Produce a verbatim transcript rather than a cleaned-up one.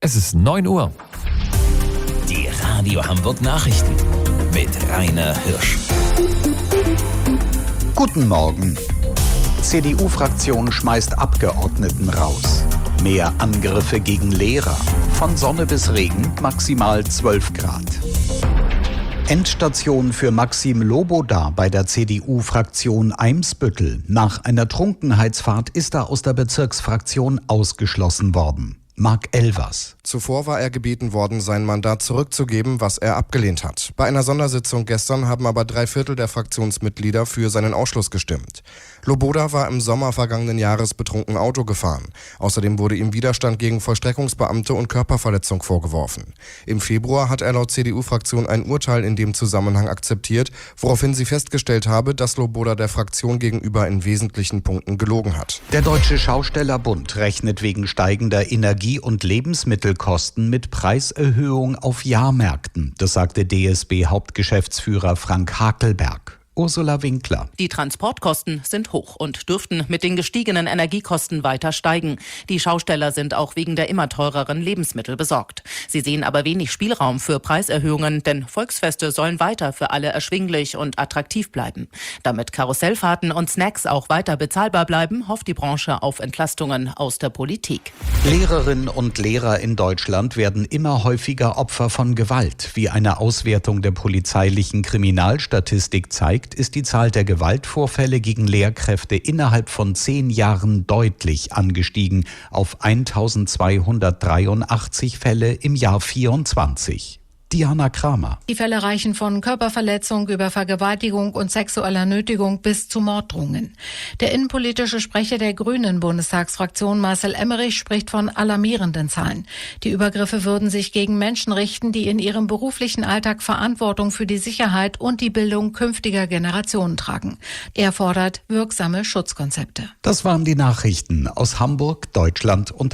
Es ist neun Uhr. Die Radio Hamburg Nachrichten mit Rainer Hirsch. Guten Morgen. C D U-Fraktion schmeißt Abgeordneten raus. Mehr Angriffe gegen Lehrer. Von Sonne bis Regen maximal zwölf Grad. Endstation für Maxim Loboda bei der C D U-Fraktion Eimsbüttel. Nach einer Trunkenheitsfahrt ist er aus der Bezirksfraktion ausgeschlossen worden. Marc Elvers. Zuvor war er gebeten worden, sein Mandat zurückzugeben, was er abgelehnt hat. Bei einer Sondersitzung gestern haben aber drei Viertel der Fraktionsmitglieder für seinen Ausschluss gestimmt. Loboda war im Sommer vergangenen Jahres betrunken Auto gefahren. Außerdem wurde ihm Widerstand gegen Vollstreckungsbeamte und Körperverletzung vorgeworfen. Im Februar hat er laut C D U-Fraktion ein Urteil in dem Zusammenhang akzeptiert, woraufhin sie festgestellt habe, dass Loboda der Fraktion gegenüber in wesentlichen Punkten gelogen hat. Der Deutsche Schaustellerbund rechnet wegen steigender Energie- und Lebensmittelkosten mit Preiserhöhung auf Jahrmärkten. Das sagte D S B-Hauptgeschäftsführer Frank Hakelberg. Ursula Winkler. Die Transportkosten sind hoch und dürften mit den gestiegenen Energiekosten weiter steigen. Die Schausteller sind auch wegen der immer teureren Lebensmittel besorgt. Sie sehen aber wenig Spielraum für Preiserhöhungen, denn Volksfeste sollen weiter für alle erschwinglich und attraktiv bleiben. Damit Karussellfahrten und Snacks auch weiter bezahlbar bleiben, hofft die Branche auf Entlastungen aus der Politik. Lehrerinnen und Lehrer in Deutschland werden immer häufiger Opfer von Gewalt. Wie eine Auswertung der polizeilichen Kriminalstatistik zeigt, ist die Zahl der Gewaltvorfälle gegen Lehrkräfte innerhalb von zehn Jahren deutlich angestiegen auf eintausendzweihundertdreiundachtzig Fälle im Jahr vierundzwanzig. Diana Kramer. Die Fälle reichen von Körperverletzung über Vergewaltigung und sexueller Nötigung bis zu Morddrohungen. Der innenpolitische Sprecher der Grünen Bundestagsfraktion Marcel Emmerich spricht von alarmierenden Zahlen. Die Übergriffe würden sich gegen Menschen richten, die in ihrem beruflichen Alltag Verantwortung für die Sicherheit und die Bildung künftiger Generationen tragen. Er fordert wirksame Schutzkonzepte. Das waren die Nachrichten aus Hamburg, Deutschland und